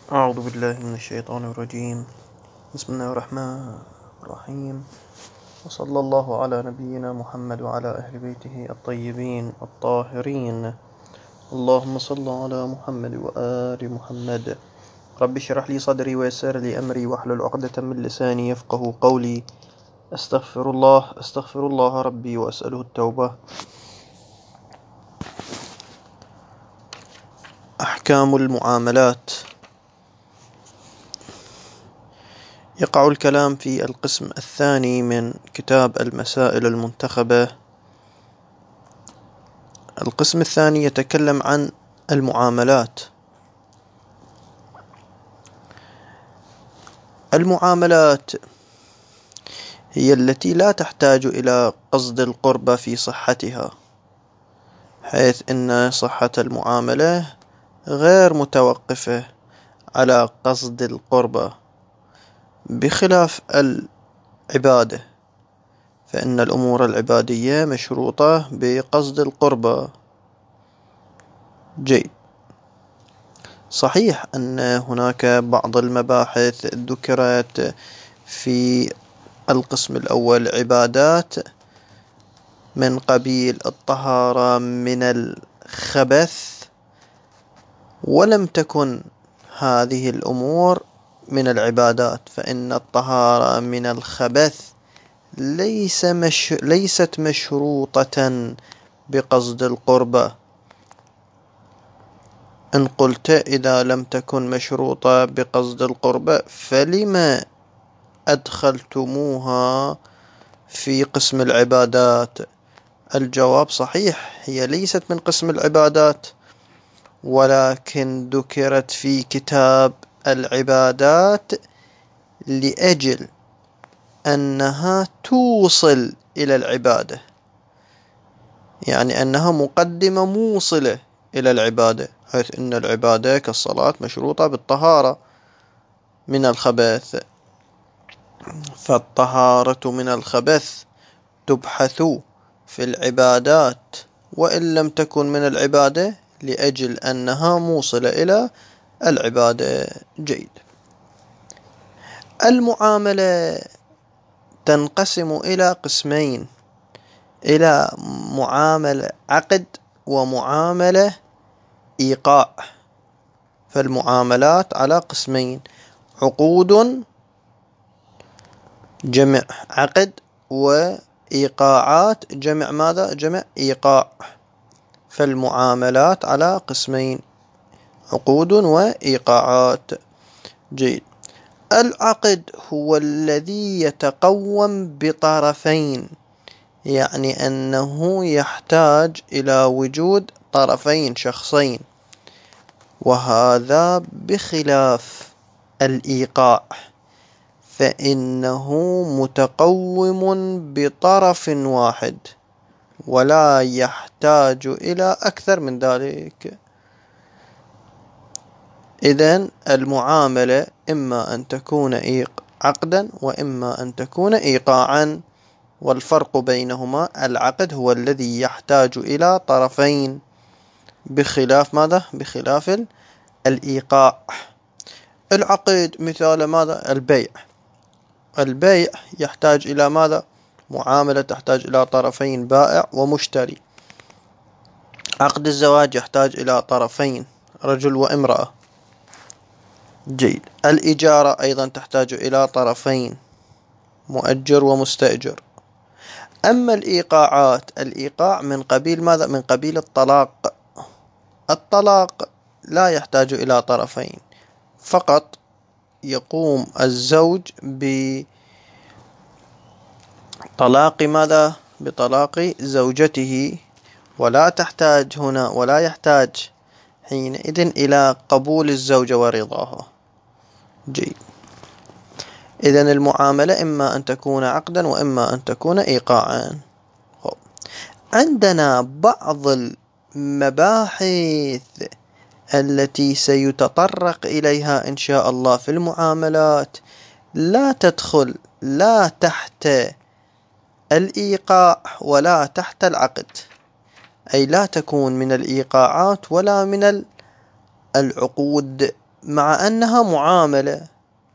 أعوذ بالله من الشيطان الرجيم. بسم الله الرحمن الرحيم. وصلى الله على نبينا محمد وعلى أهل بيته الطيبين الطاهرين. اللهم صل على محمد وآل محمد. رب اشرح لي صدري ويسر لي أمري واحلل عقدة من لساني يفقه قولي. أستغفر الله ربي وأسأله التوبة. أحكام المعاملات. يقع الكلام في القسم الثاني من كتاب المسائل المنتخبة. القسم الثاني يتكلم عن المعاملات. المعاملات هي التي لا تحتاج إلى قصد القربة في صحتها، حيث إن صحة المعاملة غير متوقفة على قصد القربة، بخلاف العبادة، فإن الأمور العبادية مشروطة بقصد القربة. جيد. صحيح أن هناك بعض المباحث ذكرت في القسم الأول عبادات من قبيل الطهارة من الخبث، ولم تكن هذه الأمور من العبادات، فإن الطهارة من الخبث ليست مشروطة بقصد القربة. إن قلت إذا لم تكن مشروطة بقصد القربة فلما أدخلتموها في قسم العبادات؟ الجواب صحيح، هي ليست من قسم العبادات، ولكن ذكرت في كتاب العبادات لأجل أنها توصل إلى العبادة، يعني أنها مقدمة موصلة إلى العبادة، حيث أن العبادة كالصلاة مشروطة بالطهارة من الخبث، فالطهارة من الخبث تبحث في العبادات وإن لم تكن من العبادة، لأجل أنها موصلة إلى العبادة. جيد. المعاملة تنقسم إلى قسمين، إلى معاملة عقد ومعاملة إيقاع. فالمعاملات على قسمين: عقود جمع عقد، وإيقاعات جمع ماذا؟ جمع إيقاع. فالمعاملات على قسمين: عقود وإيقاعات. جيد. العقد هو الذي يتقوم بطرفين، يعني أنه يحتاج إلى وجود طرفين، شخصين، وهذا بخلاف الإيقاع، فإنه متقوم بطرف واحد ولا يحتاج إلى أكثر من ذلك. إذن المعاملة إما أن تكون عقدا وإما أن تكون إيقاعا، والفرق بينهما العقد هو الذي يحتاج إلى طرفين، بخلاف ماذا؟ بخلاف الإيقاع. العقد مثال ماذا؟ البيع. البيع يحتاج إلى ماذا؟ معاملة تحتاج إلى طرفين، بائع ومشتري. عقد الزواج يحتاج إلى طرفين، رجل وامرأة. جيد. الإجارة أيضا تحتاج إلى طرفين، مؤجر ومستأجر. أما الإيقاعات، الإيقاع من قبيل ماذا؟ من قبيل الطلاق. الطلاق لا يحتاج إلى طرفين، فقط يقوم الزوج بطلاق ماذا؟ بطلاق زوجته، ولا يحتاج حينئذ إلى قبول الزوجة ورضاها. جيد. إذن المعاملة إما أن تكون عقدا وإما أن تكون إيقاعا. عندنا بعض المباحث التي سيتطرق إليها إن شاء الله في المعاملات لا تدخل لا تحت الإيقاع ولا تحت العقد، أي لا تكون من الإيقاعات ولا من العقود، مع أنها معاملة.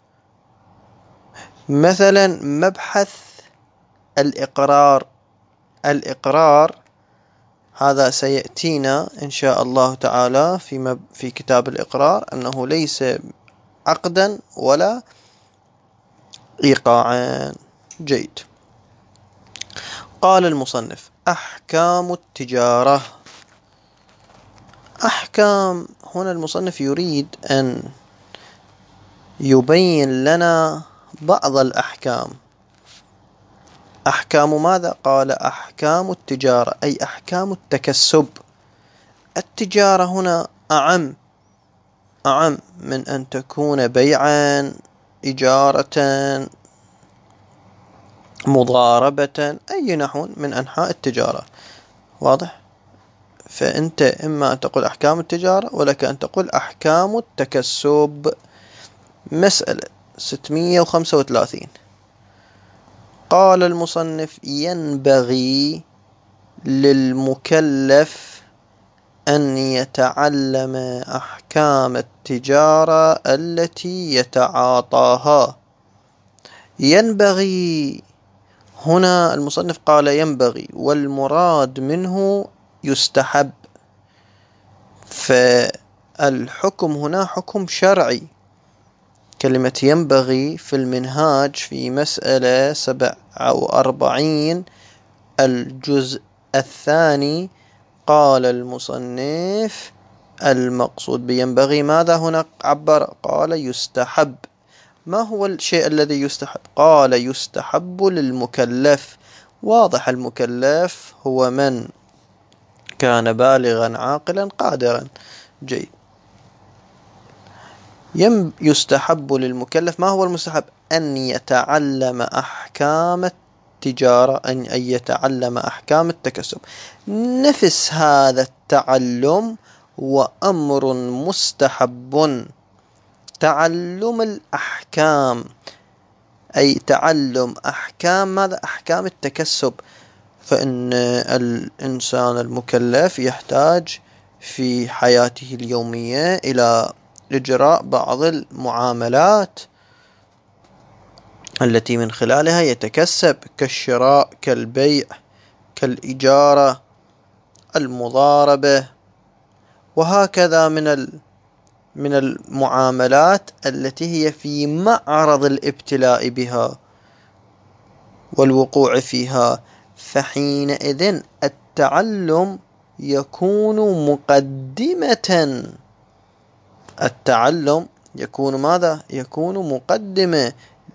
مثلا مبحث الإقرار هذا سيأتينا إن شاء الله تعالى في كتاب الإقرار أنه ليس عقدا ولا إيقاعا. جيد. قال المصنف: أحكام التجارة. أحكام، هنا المصنف يريد أن يبين لنا بعض الأحكام. أحكام ماذا؟ قال: أحكام التجارة، أي أحكام التكسب. التجارة هنا أعم من أن تكون بيعا، إجارة، مضاربة، أي نحو من أنحاء التجارة. واضح؟ فأنت إما أن تقول أحكام التجارة ولك أن تقول أحكام التكسب. مسألة 635. قال المصنف: ينبغي للمكلف أن يتعلم أحكام التجارة التي يتعاطاها. ينبغي، هنا المصنف قال ينبغي، والمراد منه يستحب، فالحكم هنا حكم شرعي. كلمة ينبغي في المنهاج في مسألة 47 الجزء الثاني قال المصنف: المقصود بينبغي ماذا؟ هنا عبر قال يستحب. ما هو الشيء الذي يستحب؟ قال يستحب للمكلف. واضح، المكلف هو من كان بالغا عاقلا قادرا. جيد. يستحب للمكلف، ما هو المستحب؟ أن يتعلم أحكام التجارة، أن يتعلم أحكام التكسب. نفس هذا التعلم وأمر مستحب. تعلم الأحكام، أي تعلم أحكام ماذا؟ أحكام التكسب. فإن الإنسان المكلف يحتاج في حياته اليومية إلى إجراء بعض المعاملات التي من خلالها يتكسب، كالشراء، كالبيع، كالإجارة، المضاربة، وهكذا من المعاملات التي هي في معرض الابتلاء بها والوقوع فيها. فحينئذ التعلم يكون مقدمة. التعلم يكون ماذا؟ يكون مقدمة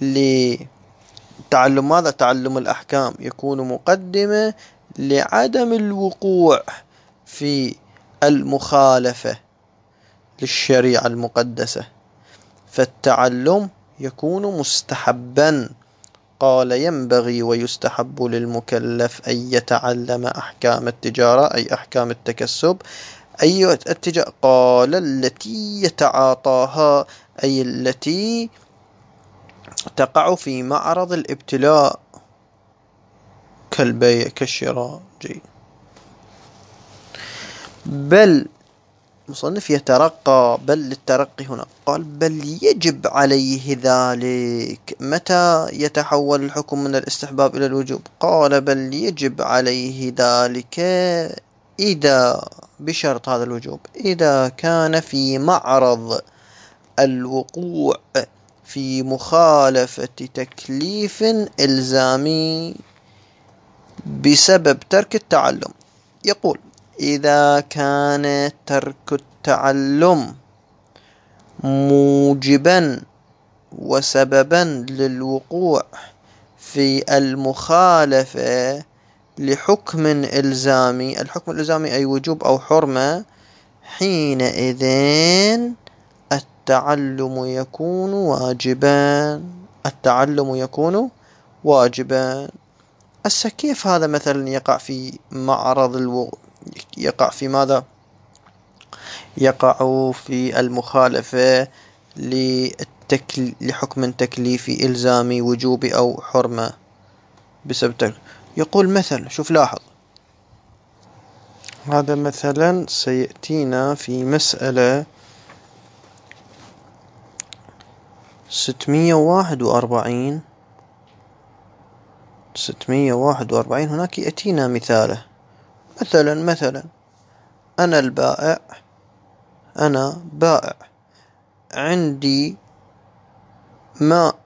لتعلم ماذا؟ تعلم الأحكام يكون مقدمة لعدم الوقوع في المخالفة للشريعة المقدسة. فالتعلم يكون مستحبا. قال ينبغي ويستحب للمكلف أن يتعلم أحكام التجارة، أي أحكام التكسب. أي التجارة؟ قال التي يتعاطاها، أي التي تقع في معرض الابتلاء، كالبيع، كالشراء. جيد. بل مصنف يترقى، بل للترقي هنا قال: بل يجب عليه ذلك. متى يتحول الحكم من الاستحباب إلى الوجوب؟ قال: بل يجب عليه ذلك إذا، بشرط هذا الوجوب، إذا كان في معرض الوقوع في مخالفة تكليف إلزامي بسبب ترك التعلم. يقول: إذا كان ترك التعلم موجبا وسببا للوقوع في المخالفة لحكم إلزامي، الحكم الإلزامي أي وجوب أو حرمة، حينئذ التعلم يكون واجبا. التعلم يكون واجبا. كيف هذا مثلا يقع في معرض يقع في ماذا؟ يقع في المخالفة لحكم تكليفي إلزامي وجوبي أو حرمة بسبب يقول مثلا، شوف لاحظ، هذا مثلا سيأتينا في مسألة 641. هناك يأتينا مثاله. مثلا أنا بائع عندي ماء،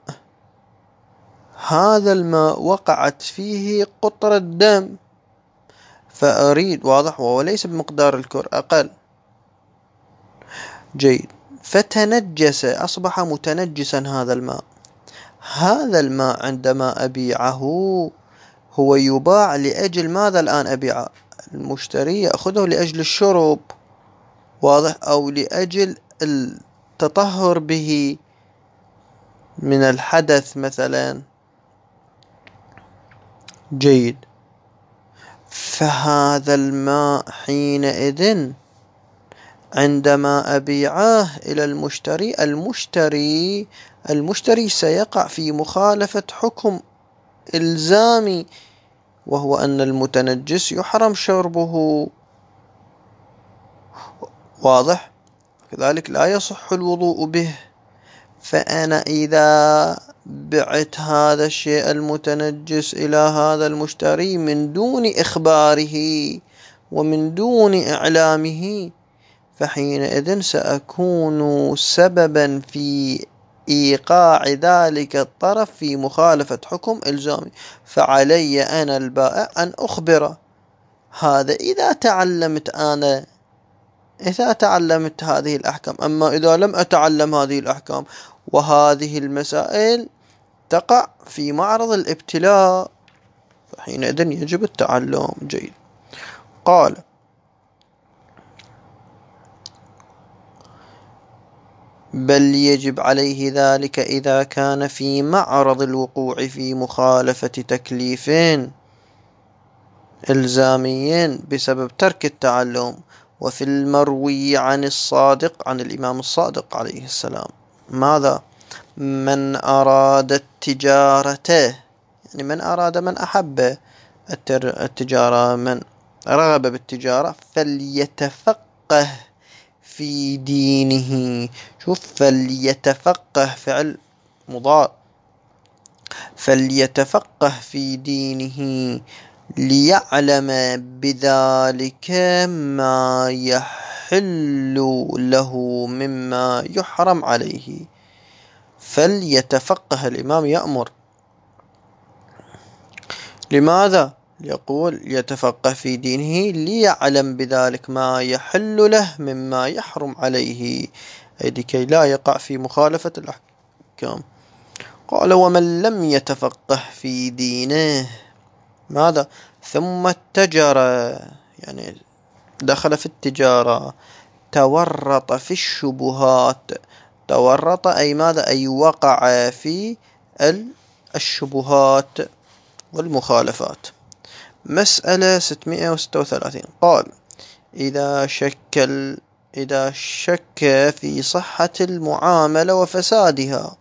هذا الماء وقعت فيه قطرة دم، فأريد، واضح، وليس بمقدار الكر، أقل. جيد. فتنجس، أصبح متنجسا هذا الماء عندما أبيعه هو يباع لأجل ماذا الآن أبيعه؟ المشتري يأخذه لأجل الشرب، واضح، أو لأجل التطهر به من الحدث مثلا. جيد. فهذا الماء حينئذ عندما أبيعه إلى المشتري سيقع في مخالفة حكم إلزامي، وهو أن المتنجس يحرم شربه، واضح، كذلك لا يصح الوضوء به. فأنا إذا بعت هذا الشيء المتنجس إلى هذا المشتري من دون إخباره ومن دون إعلامه، فحينئذ سأكون سببا في إيقاع ذلك الطرف في مخالفة حكم إلزامي، فعلي أنا البائع أن أخبره. هذا إذا تعلمت هذه الأحكام. أما إذا لم أتعلم هذه الأحكام وهذه المسائل تقع في معرض الابتلاء، فحينئذ يجب التعلم. جيد. قال: بل يجب عليه ذلك إذا كان في معرض الوقوع في مخالفة تكليف إلزامي بسبب ترك التعلم. وفي المروي عن الإمام الصادق عليه السلام ماذا؟ من أراد التجارة، يعني من أحب التجارة، من رغب بالتجارة، فليتفقه في دينه. شوف، فليتفقه فعل مضارع، فليتفقه في دينه ليعلم بذلك ما يحل له مما يحرم عليه. فليتفقه، الإمام يأمر، لماذا؟ يقول يتفقه في دينه ليعلم بذلك ما يحل له مما يحرم عليه، أي لكي لا يقع في مخالفة الأحكام. قال: ومن لم يتفقه في دينه ماذا؟ ثم اتجر، يعني دخل في التجارة، تورط في الشبهات. تورط أي ماذا؟ أي وقع في الشبهات والمخالفات. مسألة 636. قال: إذا شك في صحة المعاملة وفسادها.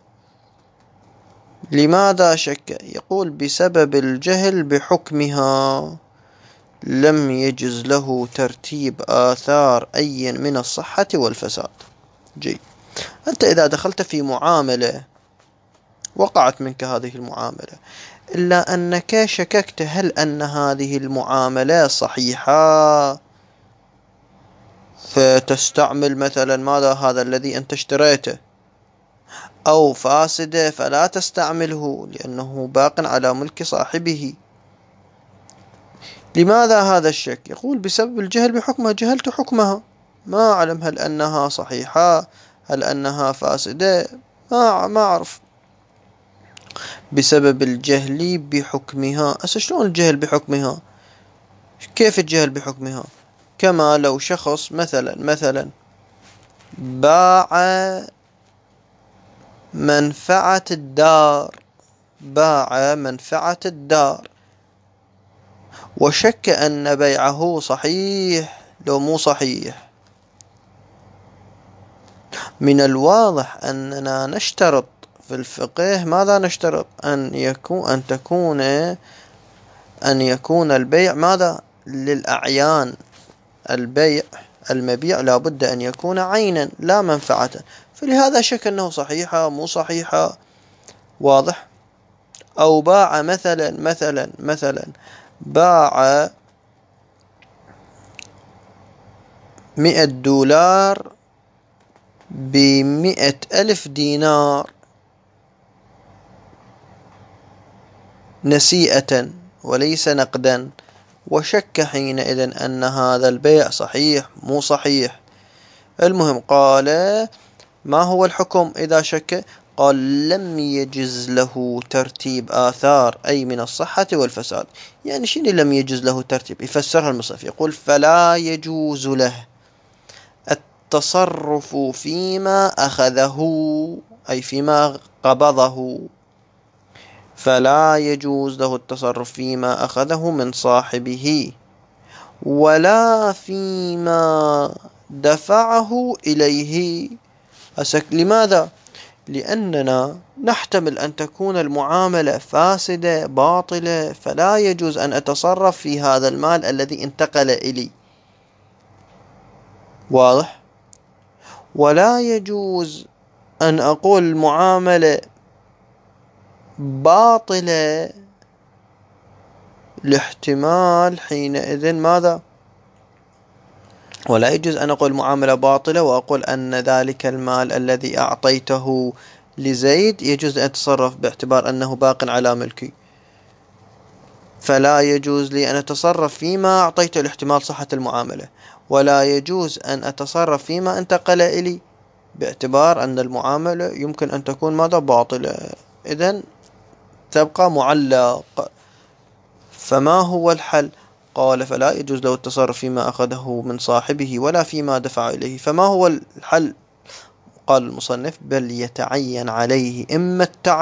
لماذا شك؟ يقول: بسبب الجهل بحكمها، لم يجز له ترتيب آثار أي من الصحة والفساد. جيد. أنت إذا دخلت في معاملة، وقعت منك هذه المعاملة، إلا أنك شككت هل أن هذه المعاملة صحيحة، فتستعمل مثلا ماذا؟ هذا الذي أنت اشتريته، أو فاسدة فلا تستعمله لأنه باق على ملك صاحبه. لماذا هذا الشك؟ يقول: بسبب الجهل بحكمها، جهلت حكمها، ما أعلم هل أنها صحيحة، هل أنها فاسدة، ما أعرف. بسبب الجهل بحكمها. شلون الجهل بحكمها؟ كيف الجهل بحكمها؟ كما لو شخص مثلا باع منفعة الدار، وشك أن بيعه صحيح لو مو صحيح. من الواضح أننا نشترط في الفقه، ماذا نشترط؟ أن يكون البيع ماذا؟ للأعيان. المبيع لا بد أن يكون عينا لا منفعة. فلهذا شك أنه صحيحة مو صحيحة. واضح؟ أو باع مثلا باع 100 دولار ب100,000 دينار نسيئة وليس نقدا، وشك حينئذ أن هذا البيع صحيح مو صحيح. المهم قال: ما هو الحكم إذا شك؟ قال: لم يجز له ترتيب آثار، أي من الصحة والفساد. يعني شنو لم يجز له ترتيب؟ يفسرها المصنف يقول: فلا يجوز له التصرف فيما أخذه، أي فيما قبضه، فلا يجوز له التصرف فيما أخذه من صاحبه، ولا فيما دفعه إليه. لماذا؟ لأننا نحتمل أن تكون المعاملة فاسدة باطلة، فلا يجوز أن أتصرف في هذا المال الذي انتقل إلي. واضح؟ ولا يجوز أن أقول المعاملة باطلة لاحتمال حينئذ ماذا؟ ولا يجوز أن أقول معاملة باطلة وأقول أن ذلك المال الذي أعطيته لزيد يجوز أن أتصرف باعتبار أنه باق على ملكي، فلا يجوز لي أن أتصرف فيما أعطيته لاحتمال صحة المعاملة، ولا يجوز أن أتصرف فيما انتقل إلي باعتبار أن المعاملة يمكن أن تكون ماذا؟ باطلة. إذن تبقى معلق. فما هو الحل؟ قال: فلا يجوز له التصرف فيما أخذه من صاحبه ولا فيما دفع إليه. فما هو الحل؟ قال المصنف: بل يتعين عليه إما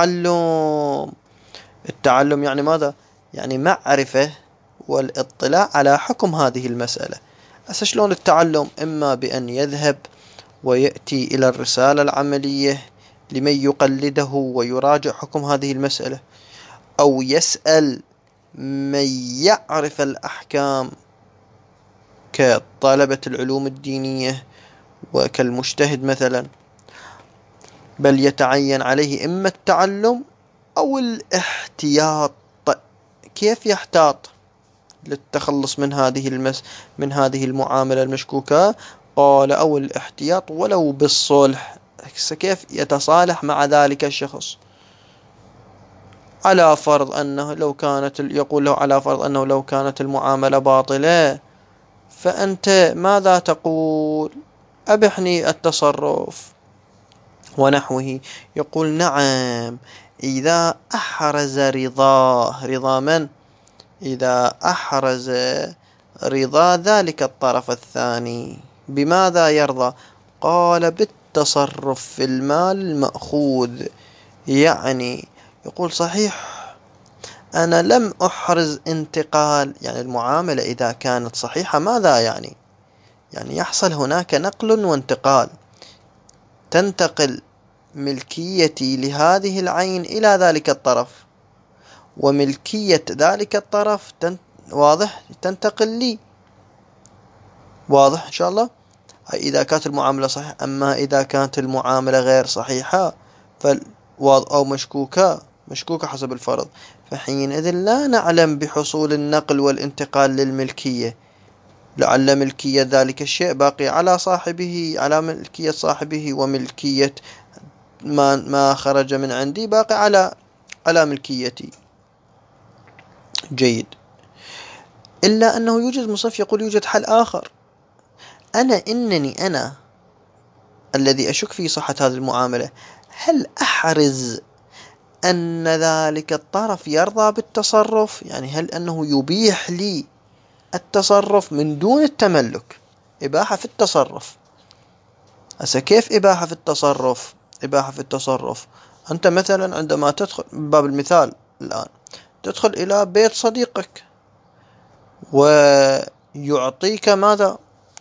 التعلم يعني ماذا؟ يعني معرفة والاطلاع على حكم هذه المسألة. شلون التعلم؟ إما بأن يذهب ويأتي إلى الرسالة العملية لمن يقلده ويراجع حكم هذه المسألة، أو يسأل من يعرف الأحكام كطلبة العلوم الدينية وكالمجتهد مثلا. بل يتعين عليه إما التعلم أو الاحتياط. كيف يحتاط للتخلص من هذه المعاملة المشكوكة؟ قال: أو الاحتياط ولو بالصلح. كيف يتصالح مع ذلك الشخص؟ على فرض أنه لو كانت يقول له على فرض أنه لو كانت المعاملة باطلة فأنت ماذا تقول؟ أبحني التصرف ونحوه. يقول: نعم، إذا أحرز رضا من؟ إذا أحرز رضا ذلك الطرف الثاني. بماذا يرضى؟ قال: بالتصرف في المال المأخوذ. يعني يقول: صحيح أنا لم أحرز انتقال، يعني المعاملة إذا كانت صحيحة ماذا يعني؟ يعني يحصل هناك نقل وانتقال، تنتقل ملكيتي لهذه العين إلى ذلك الطرف، وملكية ذلك الطرف واضح تنتقل لي. واضح إن شاء الله؟ إذا كانت المعاملة صحيحة. أما إذا كانت المعاملة غير صحيحة أو مشكوكة حسب الفرض، فحينئذ لا نعلم بحصول النقل والانتقال للملكية، لعل ملكية ذلك الشيء باقي على صاحبه، على ملكية صاحبه، وملكية ما خرج من عندي باقي على ملكيتي. جيد. إلا أنه يوجد مصنف يقول يوجد حل آخر. أنا الذي أشك في صحة هذه المعاملة، هل أحرز أن ذلك الطرف يرضى بالتصرف؟ يعني هل أنه يبيح لي التصرف من دون التملك؟ إباحة في التصرف. كيف إباحة في التصرف؟ إباحة في التصرف، أنت مثلا عندما تدخل، باب المثال الآن، تدخل إلى بيت صديقك ويعطيك ماذا؟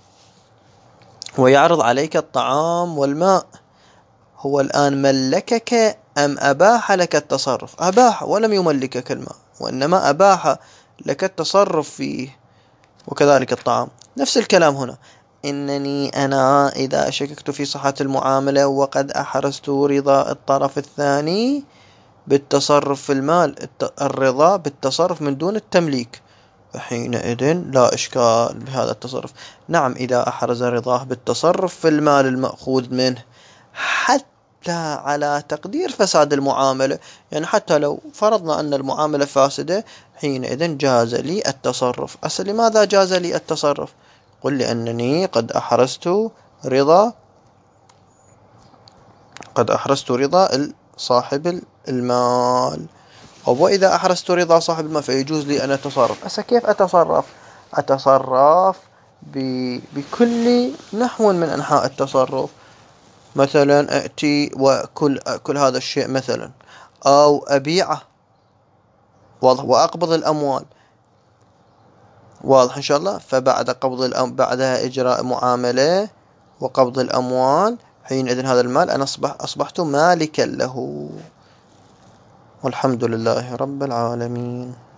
ويعرض عليك الطعام والماء. هو الآن ملكك أم أباح لك التصرف؟ أباح، ولم يملكك الماء، وإنما أباح لك التصرف فيه، وكذلك الطعام. نفس الكلام هنا. إنني أنا إذا شككت في صحة المعاملة وقد أحرزت رضا الطرف الثاني بالتصرف في المال، الرضا بالتصرف من دون التمليك، فحينئذ لا إشكال بهذا التصرف. نعم، إذا أحرز رضاه بالتصرف في المال المأخوذ منه حتى على تقدير فساد المعاملة، يعني حتى لو فرضنا أن المعاملة فاسدة، حينئذ جاز لي التصرف. لماذا جاز لي التصرف؟ قل لأنني قد أحرزت رضا صاحب المال. وإذا أحرزت رضا صاحب المال فيجوز لي أن أتصرف. كيف أتصرف؟ أتصرف بكل نحو من أنحاء التصرف. مثلا أأتي وأكل هذا الشيء مثلا، أو أبيعه، واضح، وأقبض الأموال، واضح إن شاء الله. فبعد بعدها إجراء معاملة وقبض الأموال، حينئذ هذا المال أنا أصبحت مالكا له. والحمد لله رب العالمين.